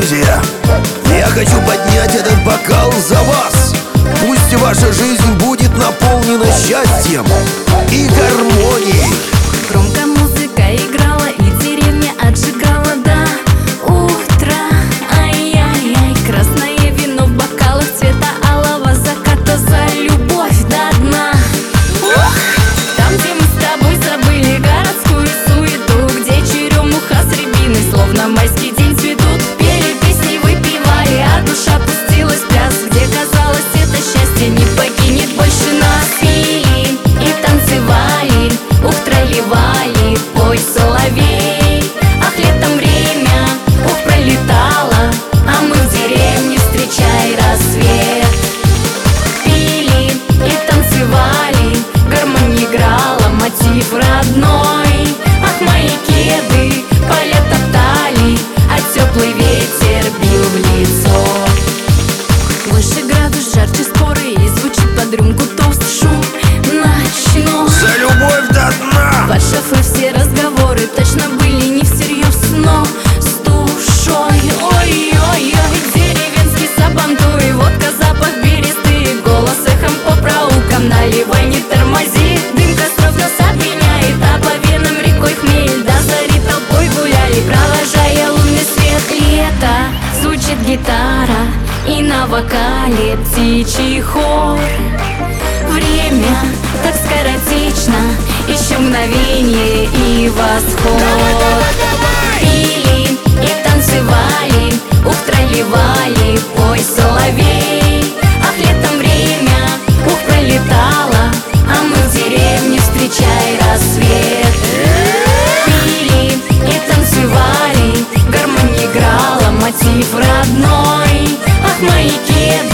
друзья, я хочу поднять этот бокал за вас. Пусть ваша жизнь будет наполнена счастьем и гармонией. Громко музыка играла и деревня отжигала до утра. Ай-яй-яй, красное вино в бокалах цвета алого заката за любовь до дна. Там, где мы с тобой забыли городскую суету, где черемуха с рябиной словно майский день цветут. Пели песни, выпивали, а душа пустилась в пляс, где казалось это счастье не покинет больше нас. Пили и танцевали, ух, тролливали, пой, соловей. Ах, летом время, ух, пролетало, а мы в деревне, встречай рассвет. Пили и танцевали, гармонь играла, мотив родной. Ах, мои кеды поля топтали, а теплый ветер бил в лицо. Выше градус, жарче споры, и звучит под рюмку тост, шум ночной. За любовь до дна! Под шофе все разговоры точно были не всерьез, но с душой. Ой-ой-ой, деревенский сабантуй, водка, запах бересты, голос эхом по проулкам, наливай, не тормози. Дым костров нас опьяняет, а по венам рекой хмель. До зари толпой гуляли, провожая лунный свет. Лето, звучит гитара, и на вокале птичий хор. Время так скоротечно, еще мгновение и восход. Пили и танцевали, ух, тролливали, пой, соловей. Ах, летом время, ух, пролетало, а мы в деревне, встречай рассвет. Пили и танцевали, гармонь играла, мотив родной. Ах, мои кеды